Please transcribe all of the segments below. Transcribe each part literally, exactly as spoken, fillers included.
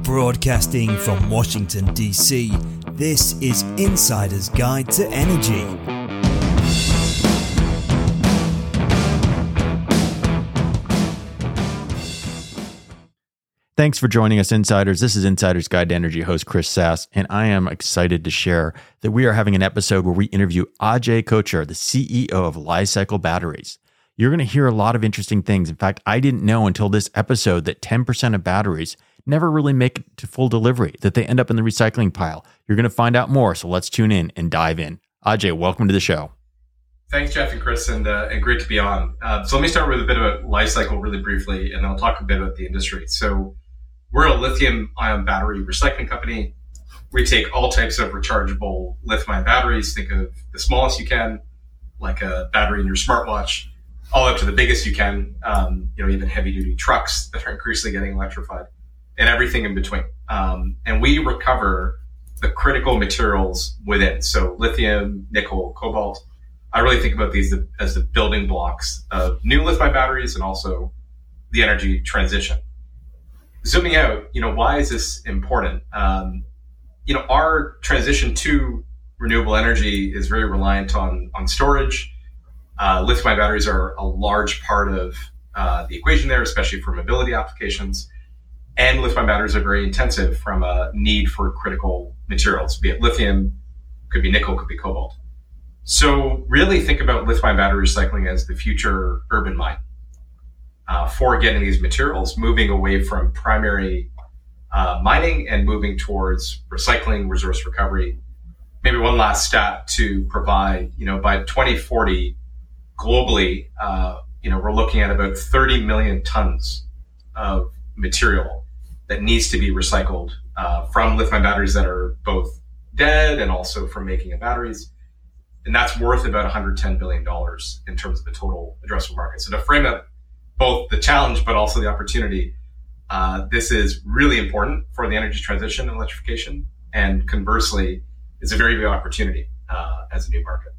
Broadcasting from Washington, D C, this is Insider's Guide to Energy. Thanks for joining us, Insiders. This is Insider's Guide to Energy host Chris Sass, and I am excited to share that we are having an episode where we interview Ajay Kochhar, the C E O of Li-Cycle Batteries. You're going to hear a lot of interesting things. In fact, I didn't know until this episode that ten percent of batteries never really make it to full delivery, that they end up in the recycling pile. You're going to find out more, so let's tune in and dive in. Ajay, welcome to the show. Thanks, Jeff and Chris, and, uh, and great to be on. Uh, so let me start with a bit about Li-Cycle really briefly, and then I'll talk a bit about the industry. So we're a lithium-ion battery recycling company. We take all types of rechargeable lithium-ion batteries. Think of the smallest you can, like a battery in your smartwatch, all up to the biggest you can, um, you know, even heavy-duty trucks that are increasingly getting electrified, and everything in between. Um, and we recover the critical materials within. So lithium, nickel, cobalt. I really think about these as the building blocks of new lithium batteries and also the energy transition. Zooming out, you know, why is this important? Um, you know, our transition to renewable energy is very reliant on, on storage. Uh, lithium-ion batteries are a large part of uh, the equation there, especially for mobility applications. And lithium-ion batteries are very intensive from a need for critical materials, be it lithium, could be nickel, could be cobalt. So really think about lithium-ion battery recycling as the future urban mine. Uh, for getting these materials, moving away from primary uh, mining and moving towards recycling, resource recovery. Maybe one last stat to provide, you know, by twenty forty, globally, uh, you know, we're looking at about thirty million tons of material that needs to be recycled uh, from lithium batteries that are both dead and also from making of batteries. And that's worth about one hundred ten billion dollars in terms of the total addressable market. So to frame up both the challenge, but also the opportunity. Uh, this is really important for the energy transition and electrification, and conversely, is a very big opportunity uh, as a new market.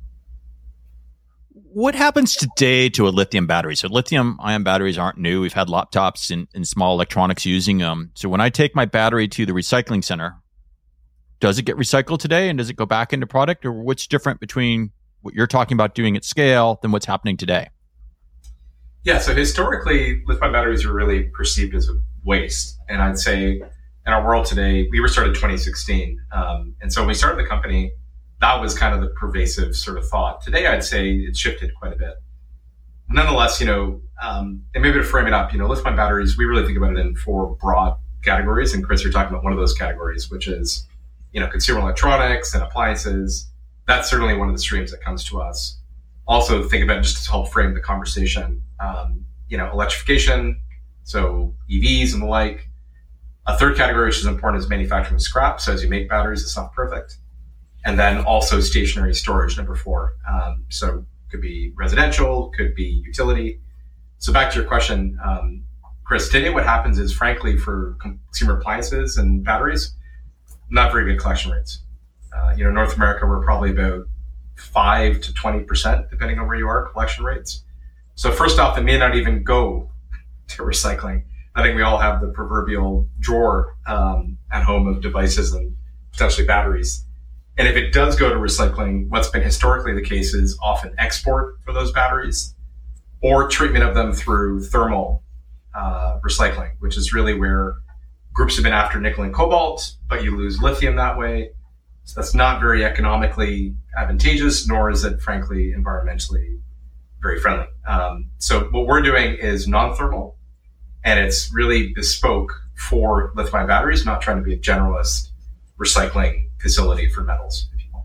What happens today to a lithium battery? So lithium-ion batteries aren't new. We've had laptops and, and small electronics using them. So when I take my battery to the recycling center, does it get recycled today, and does it go back into product? Or what's different between what you're talking about doing at scale than what's happening today? Yeah, so historically, lithium batteries were really perceived as a waste. And I'd say in our world today, we were started in twenty sixteen. Um, and so when we started the company, that was kind of the pervasive sort of thought. Today, I'd say it's shifted quite a bit. Nonetheless, you know, um, and maybe to frame it up, you know, lithium batteries, we really think about it in four broad categories. And Chris, you're talking about one of those categories, which is, you know, consumer electronics and appliances. That's certainly one of the streams that comes to us. Also think about it just to help frame the conversation, um, you know, electrification, so E Vs and the like. A third category, which is important, is manufacturing scrap. So as you make batteries, it's not perfect. And then also stationary storage, number four. Um, so could be residential, could be utility. So back to your question, um, Chris, today what happens is, frankly, for consumer appliances and batteries, not very good collection rates. Uh, you know, North America, we're probably about five to twenty percent, depending on where you are, collection rates. So first off, it may not even go to recycling. I think we all have the proverbial drawer um, at home of devices and potentially batteries. And if it does go to recycling, what's been historically the case is often export for those batteries or treatment of them through thermal uh, recycling, which is really where groups have been after nickel and cobalt, but you lose lithium that way. So that's not very economically advantageous, nor is it, frankly, environmentally very friendly. Um, so what we're doing is non-thermal, and it's really bespoke for lithium-ion batteries, not trying to be a generalist recycling facility for metals, if you will.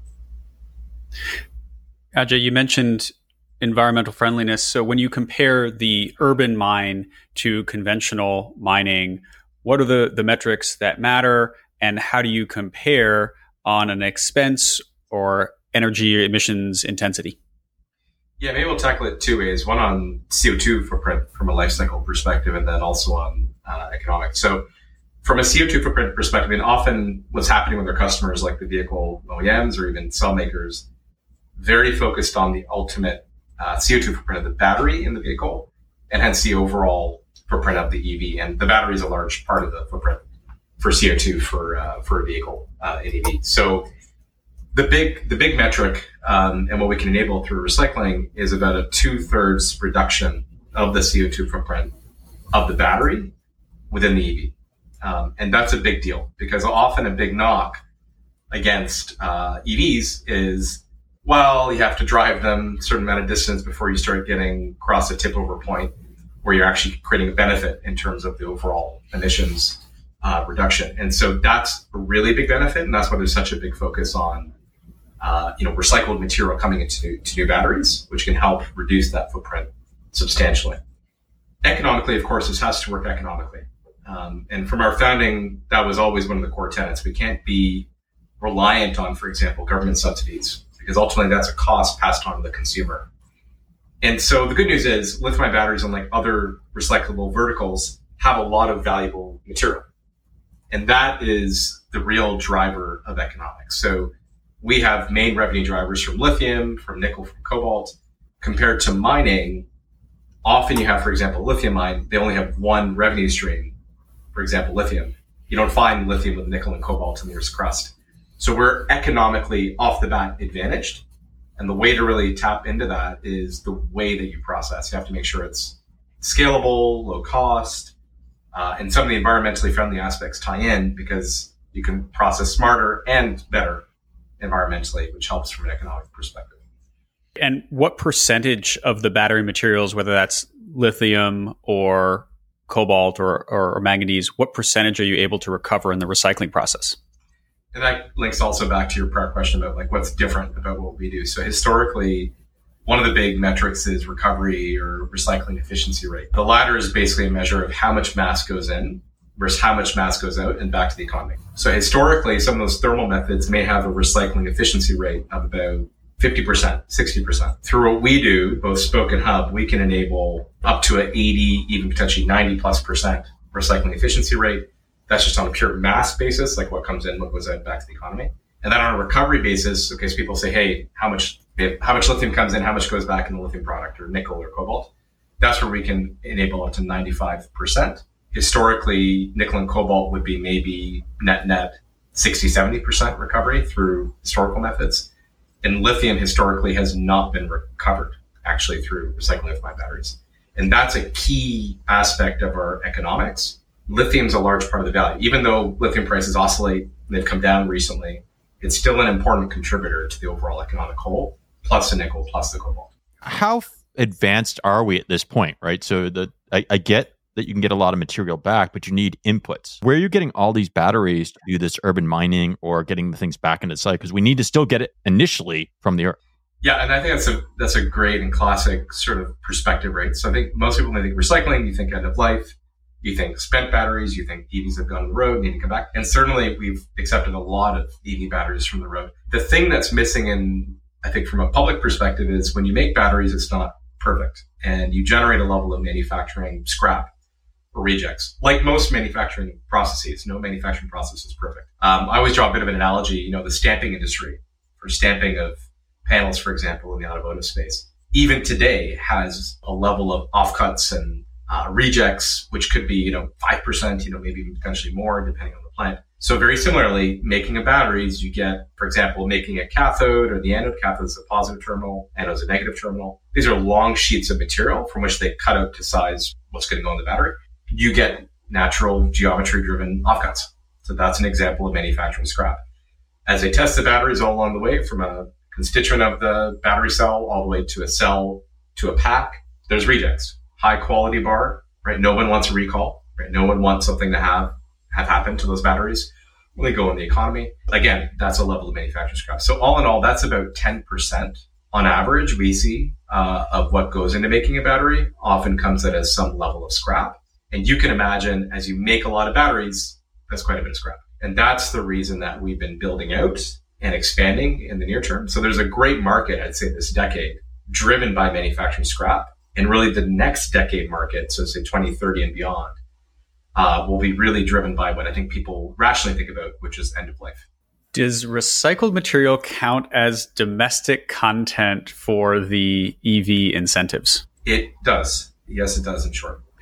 Ajay, you mentioned environmental friendliness. So when you compare the urban mine to conventional mining, what are the, the metrics that matter, and how do you compare on an expense or energy emissions intensity? Yeah, maybe we'll tackle it two ways. One on C O two footprint from a life cycle perspective, and then also on uh, economics. So from a C O two footprint perspective, and often what's happening with our customers, like the vehicle O E Ms or even cell makers, very focused on the ultimate uh, C O two footprint of the battery in the vehicle, and hence the overall footprint of the E V. And the battery is a large part of the footprint. for C O two for uh, for a vehicle uh, in E V. So the big the big metric um, and what we can enable through recycling is about a two thirds reduction of the C O two footprint of the battery within the E V, um, and that's a big deal because often a big knock against uh, E Vs is, well, you have to drive them a certain amount of distance before you start getting across a tip over point where you're actually creating a benefit in terms of the overall emissions uh, reduction. And so that's a really big benefit. And that's why there's such a big focus on, uh, you know, recycled material coming into new, to new batteries, which can help reduce that footprint substantially. Economically, of course, this has to work economically. Um, and from our founding, that was always one of the core tenets. We can't be reliant on, for example, government subsidies, because ultimately that's a cost passed on to the consumer. And so the good news is lithium-ion batteries, unlike other recyclable verticals, have a lot of valuable material. And that is the real driver of economics. So we have main revenue drivers from lithium, from nickel, from cobalt. Compared to mining, often you have, for example, lithium mine, they only have one revenue stream. For example, lithium. You don't find lithium with nickel and cobalt in the Earth's crust. So we're economically off the bat advantaged. And the way to really tap into that is the way that you process. You have to make sure it's scalable, low cost, uh, and some of the environmentally friendly aspects tie in because you can process smarter and better environmentally, which helps from an economic perspective. And what percentage of the battery materials, whether that's lithium or cobalt or, or, or manganese, what percentage are you able to recover in the recycling process? And that links also back to your prior question about like what's different about what we do. So historically, one of the big metrics is recovery or recycling efficiency rate. The latter is basically a measure of how much mass goes in versus how much mass goes out and back to the economy. So historically, some of those thermal methods may have a recycling efficiency rate of about fifty percent, sixty percent. Through what we do, both Spoke and Hub, we can enable up to an eighty, even potentially ninety plus percent recycling efficiency rate. That's just on a pure mass basis, like what comes in, what goes out back to the economy. And then on a recovery basis, okay, so people say, hey, how much how much lithium comes in, how much goes back in the lithium product or nickel or cobalt? That's where we can enable up to ninety-five percent. Historically, nickel and cobalt would be maybe net net sixty, seventy percent recovery through historical methods. And lithium historically has not been recovered actually through recycling lithium batteries. And that's a key aspect of our economics. Lithium's a large part of the value. Even though lithium prices oscillate, they've come down recently, it's still an important contributor to the overall economic whole, plus the nickel, plus the cobalt. How advanced are we at this point, right? So the I, I get that you can get a lot of material back, but you need inputs. Where are you getting all these batteries to do this urban mining or getting the things back into the site? Because we need to still get it initially from the earth. Yeah, and I think that's a that's a great and classic sort of perspective, right? So I think most people, when they think recycling, you think end of life. You think spent batteries, you think E Vs have gone on the road, need to come back. And certainly we've accepted a lot of E V batteries from the road. The thing that's missing in, I think from a public perspective is when you make batteries, it's not perfect. And you generate a level of manufacturing scrap or rejects. Like most manufacturing processes, no manufacturing process is perfect. Um, I always draw a bit of an analogy, you know, the stamping industry for stamping of panels, for example, in the automotive space. Even today has a level of offcuts and Uh, rejects, which could be, you know, five percent, you know, maybe even potentially more depending on the plant. So very similarly, making a batteries, you get, for example, making a cathode or the anode. Cathode is a positive terminal, anode is a negative terminal. These are long sheets of material from which they cut out to size what's going to go in the battery. You get natural geometry driven offcuts. So that's an example of manufacturing scrap. As they test the batteries all along the way from a constituent of the battery cell all the way to a cell to a pack, there's rejects. High quality bar, right? No one wants a recall, right? No one wants something to have have happen to those batteries when they go in the economy. Again, that's a level of manufacturing scrap. So all in all, that's about ten percent on average we see uh, of what goes into making a battery often comes at as some level of scrap. And you can imagine as you make a lot of batteries, that's quite a bit of scrap. And that's the reason that we've been building out and expanding in the near term. So there's a great market, I'd say this decade, driven by manufacturing scrap. And really the next decade market, so say twenty thirty and beyond, uh, will be really driven by what I think people rationally think about, which is end of life. Does recycled material count as domestic content for the E V incentives? It does. Yes, it does in short.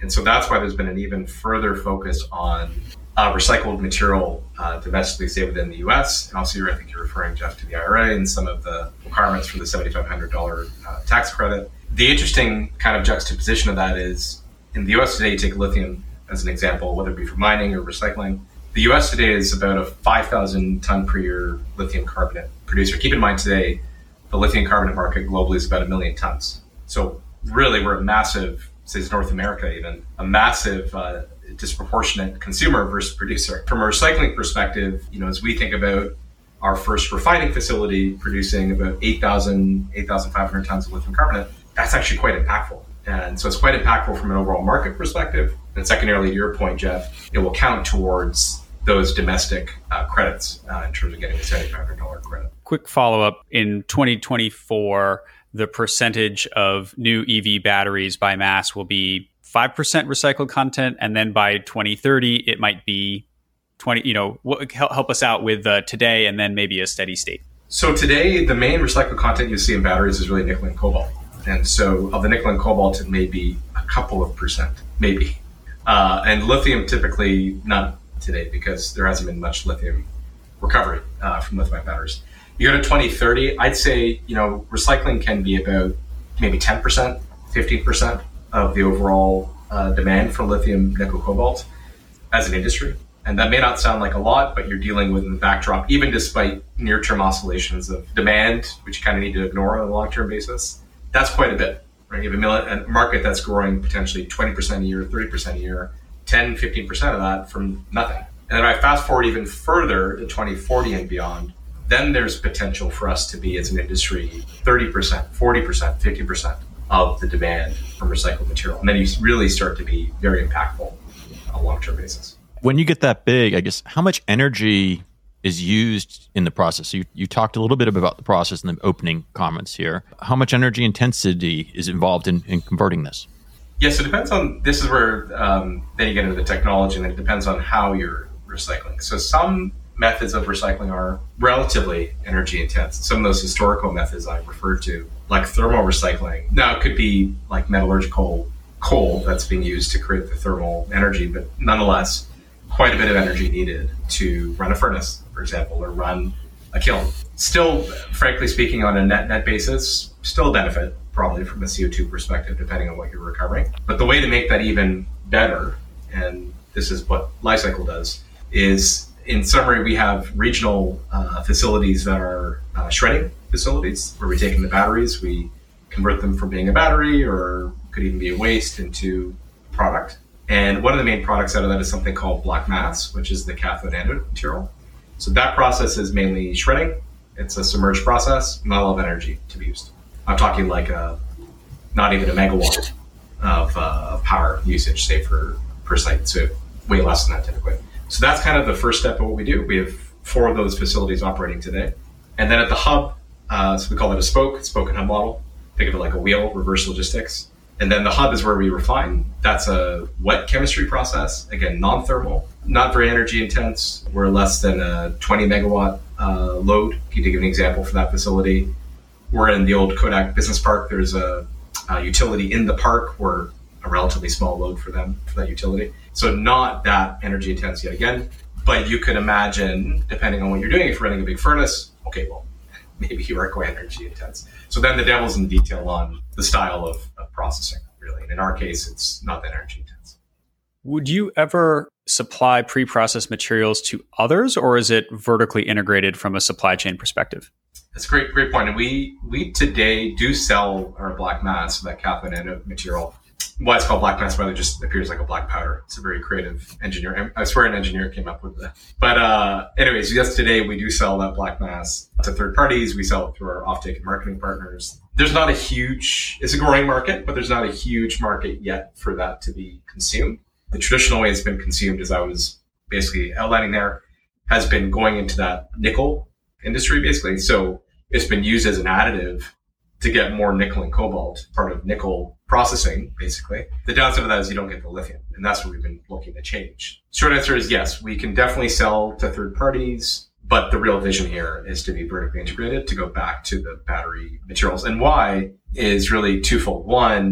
And so that's why there's been an even further focus on uh, recycled material uh, domestically, say within the U S. And also, you're, I think you're referring, Jeff, to the I R A and some of the requirements for the seven thousand five hundred dollars uh, tax credit. The interesting kind of juxtaposition of that is in the U S today, you take lithium as an example, whether it be for mining or recycling. The U S today is about a five thousand ton per year lithium carbonate producer. Keep in mind today, the lithium carbonate market globally is about a million tons. So really, we're a massive, say it's North America even, a massive uh, disproportionate consumer versus producer. From a recycling perspective, you know, as we think about our first refining facility producing about eight thousand, eight thousand five hundred tons of lithium carbonate, that's actually quite impactful. And so it's quite impactful from an overall market perspective. And secondarily, to your point, Jeff, it will count towards those domestic uh, credits uh, in terms of getting the seven thousand five hundred dollars credit. Quick follow-up. In twenty twenty-four, the percentage of new E V batteries by mass will be five percent recycled content. And then by twenty thirty, it might be twenty, you know, what, help us out with uh, today and then maybe a steady state. So today, the main recycled content you see in batteries is really nickel and cobalt. And so of the nickel and cobalt, it may be a couple of percent, maybe. Uh, and lithium, typically not today, because there hasn't been much lithium recovery uh, from lithium batteries. You go to twenty thirty, I'd say, you know, recycling can be about maybe ten percent, fifteen percent of the overall uh, demand for lithium, nickel, cobalt as an industry. And that may not sound like a lot, but you're dealing with in the backdrop, even despite near-term oscillations of demand, which you kind of need to ignore on a long-term basis. That's quite a bit, right? You have a, mil- a market that's growing potentially twenty percent a year, thirty percent a year, ten, fifteen percent of that from nothing. And then I fast forward even further to twenty forty and beyond, then there's potential for us to be, as an industry, thirty percent, forty percent, fifty percent of the demand from recycled material. And then you really start to be very impactful on a long-term basis. When you get that big, I guess, how much energy is used in the process? You, you talked a little bit about the process in the opening comments here. How much energy intensity is involved in, in converting this? Yes, it depends on, this is where um, then you get into the technology, and then it depends on how you're recycling. So some methods of recycling are relatively energy intense. Some of those historical methods I referred to, like thermal recycling. Now, it could be like metallurgical coal that's being used to create the thermal energy, but nonetheless, quite a bit of energy needed to run a furnace, for example, or run a kiln. Still, frankly speaking, on a net net basis, still a benefit, probably from a C O two perspective, depending on what you're recovering. But the way to make that even better, and this is what Li-Cycle does, is in summary, we have regional uh, facilities that are uh, shredding facilities, where we're taking the batteries, we convert them from being a battery, or could even be a waste, into a product. And one of the main products out of that is something called black mass, which is the cathode anode material. So that process is mainly shredding. It's a submerged process, not a lot of energy to be used. I'm talking like a, not even a megawatt of, uh, of power usage, say, for per site. So way less than that typically. So that's kind of the first step of what we do. We have four of those facilities operating today. And then at the hub, uh, so we call it a spoke, spoke and hub model. Think of it like a wheel, reverse logistics. And then the hub is where we refine. That's a wet chemistry process, again, non-thermal, not very energy intense. We're less than a twenty megawatt uh, load. To give an example for that facility, we're in the old Kodak Business Park. There's a, a utility in the park. We're a relatively small load for them, for that utility. So not that energy intense yet again, but you could imagine, depending on what you're doing, if you're running a big furnace, okay, well, maybe you are quite energy intense. So then the devil's in the detail on the style of, of processing, really. And in our case, it's not that energy intense. Would you ever supply pre-processed materials to others, or is it vertically integrated from a supply chain perspective? That's a great, great point. And we, we today do sell our black mass, that cathode anode material. Why it's called black mass, by the way, just appears like a black powder. It's a very creative engineer. I swear an engineer came up with that. But uh, anyways, yes, today we do sell that black mass to third parties. We sell it through our offtake and marketing partners. There's not a huge, it's a growing market, but there's not a huge market yet for that to be consumed. The traditional way it's been consumed, as I was basically outlining there, has been going into that nickel industry, basically. So it's been used as an additive to get more nickel and cobalt, part of nickel processing, basically. The downside of that is you don't get the lithium, and that's what we've been looking to change. Short answer is yes, we can definitely sell to third parties, but the real vision here is to be vertically integrated, to go back to the battery materials. And why is really twofold. One,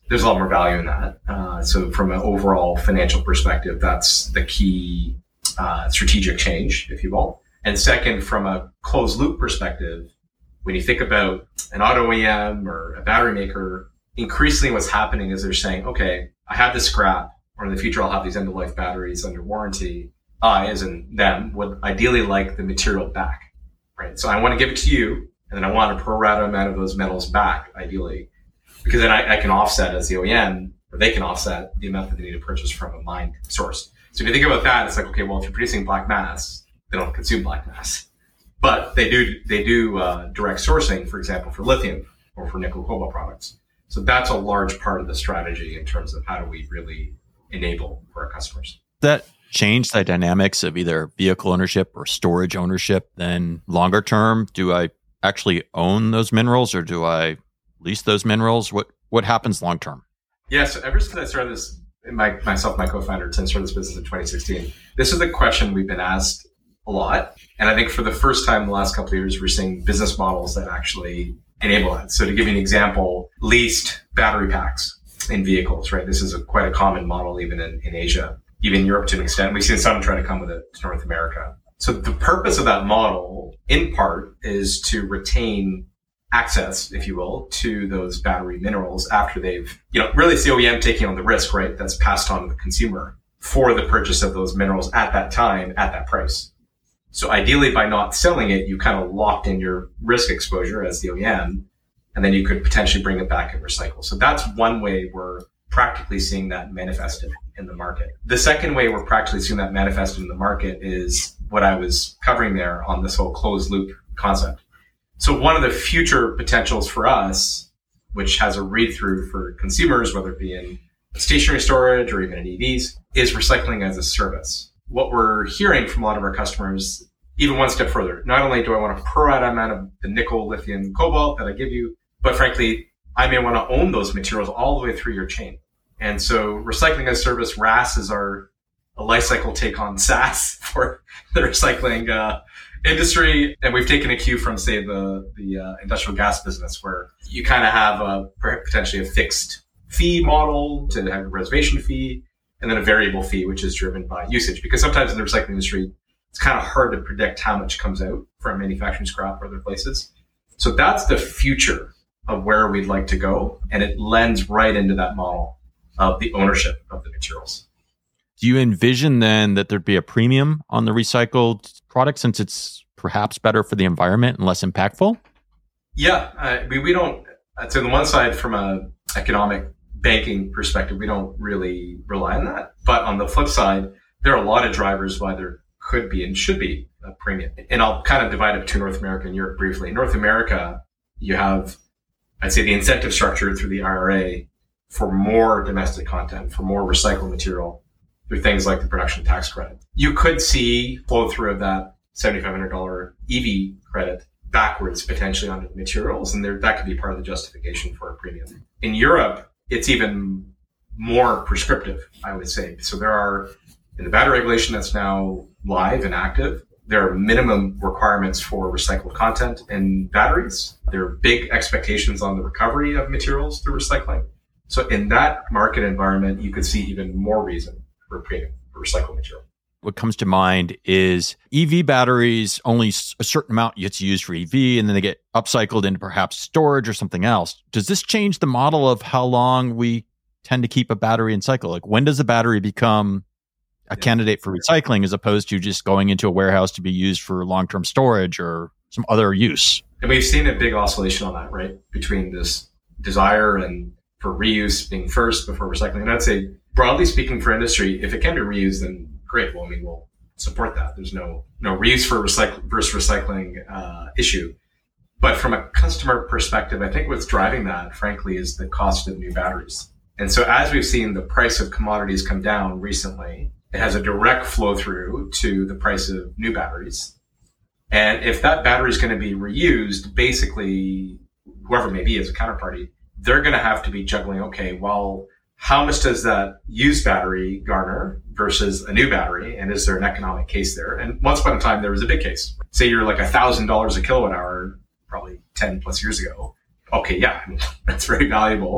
there's a lot more value in that. Uh, so from an overall financial perspective, that's the key uh, strategic change, if you will. And second, from a closed loop perspective, when you think about an auto O E M or a battery maker, increasingly what's happening is they're saying, okay, I have this scrap, or in the future I'll have these end-of-life batteries under warranty. I, as in them, would ideally like the material back, right? So I want to give it to you, and then I want a pro rata amount of those metals back, ideally, because then I, I can offset as the O E M, or they can offset the amount that they need to purchase from a mined source. So if you think about that, it's like, okay, well, if you're producing black mass, they don't consume black mass, but they do they do uh, direct sourcing, for example, for lithium or for nickel cobalt products. So that's a large part of the strategy in terms of how do we really enable for our customers. That change the dynamics of either vehicle ownership or storage ownership. Then longer term, do I actually own those minerals or do I lease those minerals? What what happens long term? Yeah, so ever since I started this, my, myself, my co-founder, Tim, started this business in twenty sixteen. This is the question we've been asked a lot. And I think for the first time in the last couple of years, we're seeing business models that actually enable that. So to give you an example, leased battery packs in vehicles, right? This is a, quite a common model even in, in Asia, even in Europe to an extent. We've seen some try to come with it to North America. So the purpose of that model, in part, is to retain access, if you will, to those battery minerals after they've, you know, really it's the O E M taking on the risk, right? That's passed on to the consumer for the purchase of those minerals at that time, at that price. So ideally, by not selling it, you kind of locked in your risk exposure as the O E M, and then you could potentially bring it back and recycle. So that's one way we're practically seeing that manifested in the market. The second way we're practically seeing that manifested in the market is what I was covering there on this whole closed loop concept. So one of the future potentials for us, which has a read through for consumers, whether it be in stationary storage or even in E Vs, is recycling as a service. What we're hearing from a lot of our customers, even one step further, not only do I want a pro rata amount of the nickel, lithium, cobalt that I give you, but frankly, I may want to own those materials all the way through your chain. And so recycling as a service, R A S, is our a life cycle take on SaaS for the recycling uh, industry. And we've taken a cue from, say, the, the uh, industrial gas business, where you kind of have a potentially a fixed fee model to have a reservation fee, and then a variable fee, which is driven by usage. Because sometimes in the recycling industry, it's kind of hard to predict how much comes out from manufacturing scrap or other places. So that's the future of where we'd like to go. And it lends right into that model of the ownership of the materials. Do you envision then that there'd be a premium on the recycled product since it's perhaps better for the environment and less impactful? Yeah, uh, we, we don't, I'd say on the one side, from a economic banking perspective, we don't really rely on that. But on the flip side, there are a lot of drivers why there could be and should be a premium. And I'll kind of divide it between North America and Europe briefly. In North America, you have, I'd say, the incentive structure through the I R A for more domestic content, for more recycled material, through things like the production tax credit. You could see flow through of that seven thousand five hundred dollars E V credit backwards potentially onto the materials, and there, that could be part of the justification for a premium. In Europe, it's even more prescriptive, I would say. So there are, in the battery regulation that's now live and active, there are minimum requirements for recycled content in batteries. There are big expectations on the recovery of materials through recycling. So in that market environment, you could see even more reason for a premium for recycled material. What comes to mind is E V batteries, only a certain amount gets used for E V, and then they get upcycled into perhaps storage or something else. Does this change the model of how long we tend to keep a battery in cycle? Like, when does a battery become a yeah. candidate for recycling as opposed to just going into a warehouse to be used for long-term storage or some other use? And we've seen a big oscillation on that, right? Between this desire and for reuse being first before recycling. And I'd say, broadly speaking, for industry, if it can be reused, then great. Well, I mean, we'll support that. There's no no reuse for recycle versus recycling uh, issue. But from a customer perspective, I think what's driving that, frankly, is the cost of new batteries. And so as we've seen the price of commodities come down recently, it has a direct flow through to the price of new batteries. And if that battery is going to be reused, basically, whoever it may be as a counterparty, they're going to have to be juggling, okay, well, how much does that used battery garner versus a new battery? And is there an economic case there? And once upon a time, there was a big case. Say you're like one thousand dollars a kilowatt hour, probably ten plus years ago. Okay, yeah, I mean, that's very valuable.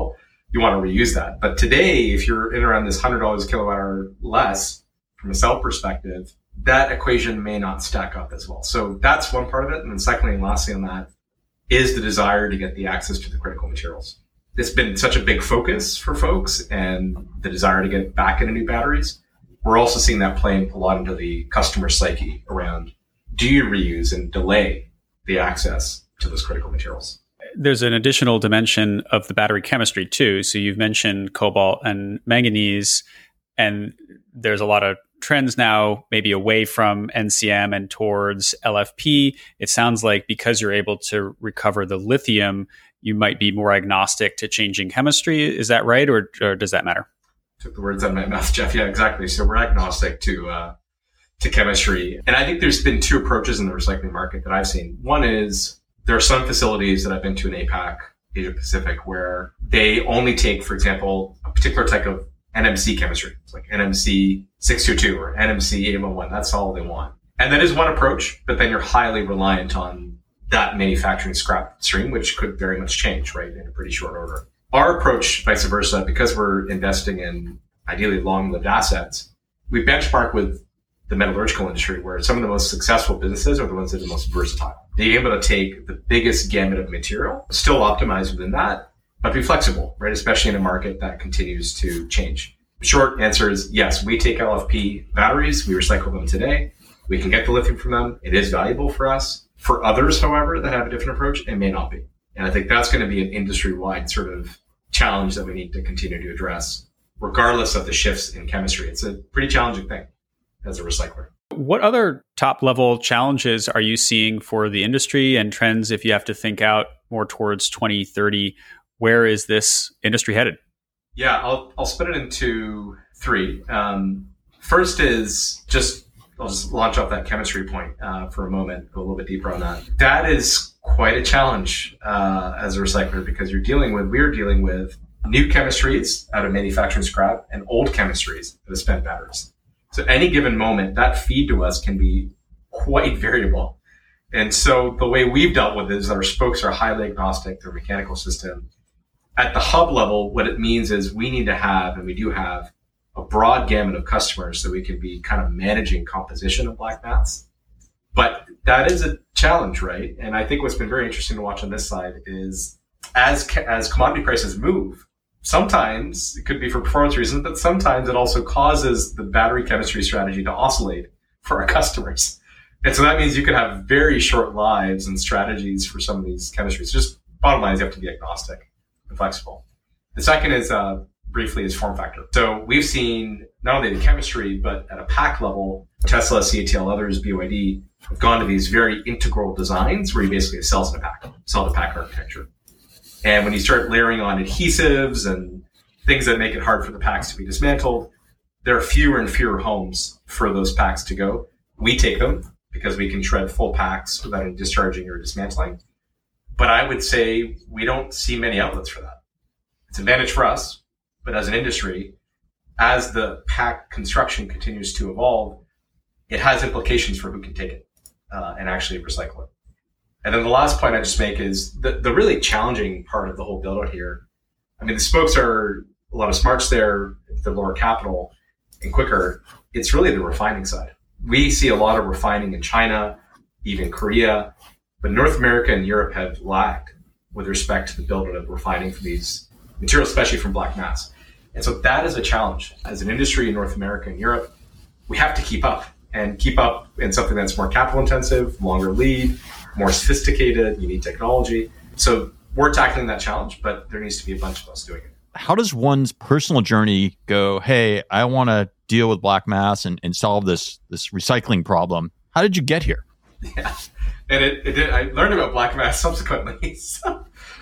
you want to reuse that. But today, if you're in around this one hundred dollars a kilowatt hour less from a cell perspective, that equation may not stack up as well. So that's one part of it. And then secondly, and lastly on that, is the desire to get the access to the critical materials. It's been such a big focus for folks, and the desire to get back into new batteries. We're also seeing that playing a lot into the customer psyche around, do you reuse and delay the access to those critical materials? There's an additional dimension of the battery chemistry too. So you've mentioned cobalt and manganese, and there's a lot of trends now maybe away from N C M and towards L F P. It sounds like because you're able to recover the lithium, you might be more agnostic to changing chemistry. Is that right? Or, or does that matter? Took the words out of my mouth, Jeff. Yeah, exactly. So we're agnostic to uh, to chemistry. And I think there's been two approaches in the recycling market that I've seen. One is there are some facilities that I've been to in APAC, Asia Pacific, where they only take, for example, a particular type of N M C chemistry. It's like N M C six two two or N M C eight one one. That's all they want. And that is one approach, but then you're highly reliant on that manufacturing scrap stream, which could very much change, right, in a pretty short order. Our approach, vice versa, because we're investing in ideally long-lived assets, we benchmark with the metallurgical industry, where some of the most successful businesses are the ones that are the most versatile. Being able to take the biggest gamut of material, still optimize within that, but be flexible, right? Especially in a market that continues to change. Short answer is yes, we take L F P batteries. We recycle them today. We can get the lithium from them. It is valuable for us. For others, however, that have a different approach, it may not be. And I think that's going to be an industry-wide sort of challenge that we need to continue to address, regardless of the shifts in chemistry. It's a pretty challenging thing as a recycler. What other top-level challenges are you seeing for the industry and trends if you have to think out more towards twenty thirty? Where is this industry headed? Yeah, I'll I'll split it into three. Um, first is just, I'll just launch off that chemistry point uh, for a moment, go a little bit deeper on that. That is quite a challenge uh, as a recycler, because you're dealing with, we're dealing with new chemistries out of manufacturing scrap and old chemistries out of spent batteries. So any given moment, that feed to us can be quite variable. And so the way we've dealt with it is that our spokes are highly agnostic to the mechanical system. At the hub level, what it means is we need to have, and we do have, a broad gamut of customers so we can be kind of managing composition of black mass. But that is a challenge, right? And I think what's been very interesting to watch on this side is as as commodity prices move, sometimes it could be for performance reasons, but sometimes it also causes the battery chemistry strategy to oscillate for our customers. And so that means you can have very short lives and strategies for some of these chemistries. Just bottom line is you have to be agnostic and flexible. The second is, uh, briefly, is form factor. So we've seen not only the chemistry, but at a pack level, Tesla, C A T L, others, B Y D, have gone to these very integral designs where you basically have cells in a pack, cell to pack architecture. And when you start layering on adhesives and things that make it hard for the packs to be dismantled, there are fewer and fewer homes for those packs to go. We take them because we can shred full packs without any discharging or dismantling. But I would say we don't see many outlets for that. It's an advantage for us, but as an industry, as the pack construction continues to evolve, it has implications for who can take it uh, and actually recycle it. And then the last point I just make is the, the really challenging part of the whole build out here. I mean, the spokes are a lot of smarts there, they're lower capital and quicker. It's really the refining side. We see a lot of refining in China, even Korea, but North America and Europe have lagged with respect to the build out of refining for these materials, especially from black mass. And so that is a challenge. As an industry in North America and Europe, we have to keep up and keep up in something that's more capital intensive, longer lead, more sophisticated, you need technology. So we're tackling that challenge, but there needs to be a bunch of us doing it. How does one's personal journey go, hey, I want to deal with black mass and, and solve this this recycling problem? How did you get here? Yeah, and it, it did, I learned about black mass subsequently. so,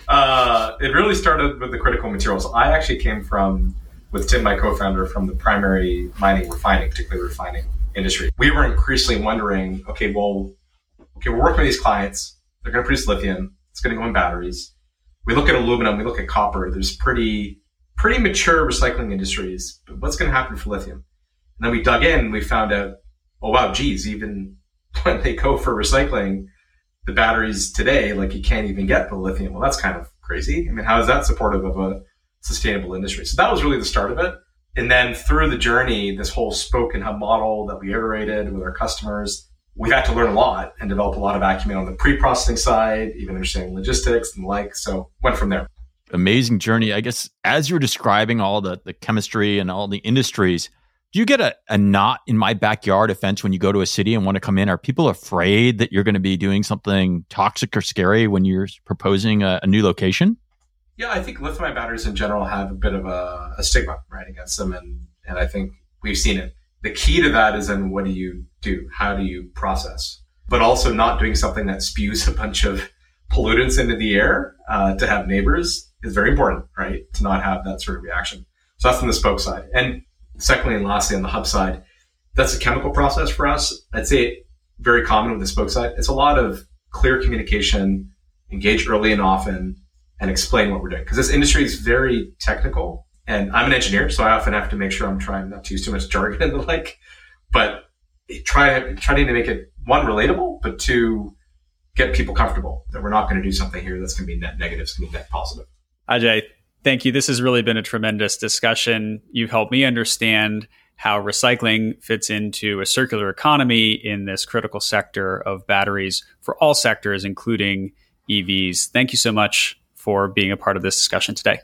uh, it really started with the critical materials. I actually came from, with Tim, my co-founder, from the primary mining, refining, particularly refining industry. We were increasingly wondering, okay, well, okay, we're working with these clients. They're going to produce lithium. It's going to go in batteries. We look at aluminum. We look at copper. There's pretty, pretty mature recycling industries. But what's going to happen for lithium? And then we dug in. We found out, oh wow, geez, even when they go for recycling, the batteries today, like you can't even get the lithium. Well, that's kind of crazy. I mean, how is that supportive of a sustainable industry. So that was really the start of it. And then through the journey, this whole spoke and hub model that we iterated with our customers, we've had to learn a lot and develop a lot of acumen on the pre-processing side, even understanding logistics and the like. So went from there. Amazing journey. I guess as you're describing all the, the chemistry and all the industries, do you get a, a not in my backyard offense when you go to a city and want to come in? Are people afraid that you're going to be doing something toxic or scary when you're proposing a, a new location? Yeah, I think lithium-ion batteries in general have a bit of a, a stigma, right, against them. And, and I think we've seen it. The key to that is then what do you do? How do you process? But also not doing something that spews a bunch of pollutants into the air uh, to have neighbors is very important, right? To not have that sort of reaction. So that's on the spoke side. And secondly, and lastly, on the hub side, that's a chemical process for us. I'd say very common with the spoke side. It's a lot of clear communication, engage early and often, and explain what we're doing. Because this industry is very technical. And I'm an engineer, so I often have to make sure I'm trying not to use too much jargon and the like. But try trying to make it, one, relatable, but two, get people comfortable that we're not going to do something here that's going to be net negative, it's going to be net positive. Ajay, thank you. This has really been a tremendous discussion. You've helped me understand how recycling fits into a circular economy in this critical sector of batteries for all sectors, including E Vs. Thank you so much for being a part of this discussion today.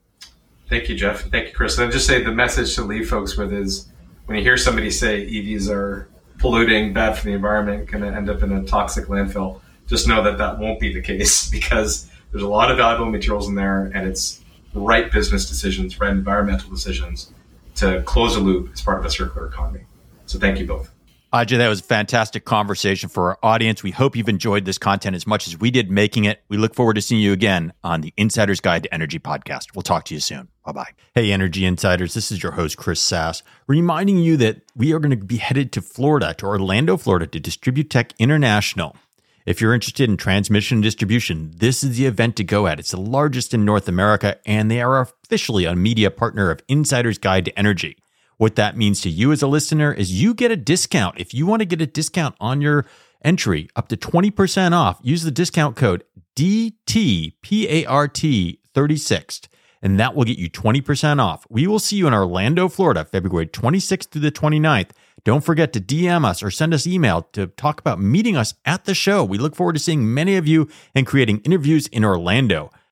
Thank you, Jeff. Thank you, Chris. And I'll just say the message to leave folks with is when you hear somebody say E Vs are polluting, bad for the environment, going to end up in a toxic landfill, just know that that won't be the case because there's a lot of valuable materials in there and it's right business decisions, right environmental decisions to close a loop as part of a circular economy. So thank you both. Ajay, that was a fantastic conversation for our audience. We hope you've enjoyed this content as much as we did making it. We look forward to seeing you again on the Insider's Guide to Energy podcast. We'll talk to you soon. Bye-bye. Hey, Energy Insiders. This is your host, Chris Sass, reminding you that we are going to be headed to Florida, to Orlando, Florida, to DistribuTech International. If you're interested in transmission and distribution, this is the event to go at. It's the largest in North America, and they are officially a media partner of Insider's Guide to Energy. What that means to you as a listener is you get a discount. If you want to get a discount on your entry, up to twenty percent off, use the discount code D T P A R T thirty-six, and that will get you twenty percent off. We will see you in Orlando, Florida, February twenty-sixth through the twenty-ninth. Don't forget to D M us or send us email to talk about meeting us at the show. We look forward to seeing many of you and creating interviews in Orlando.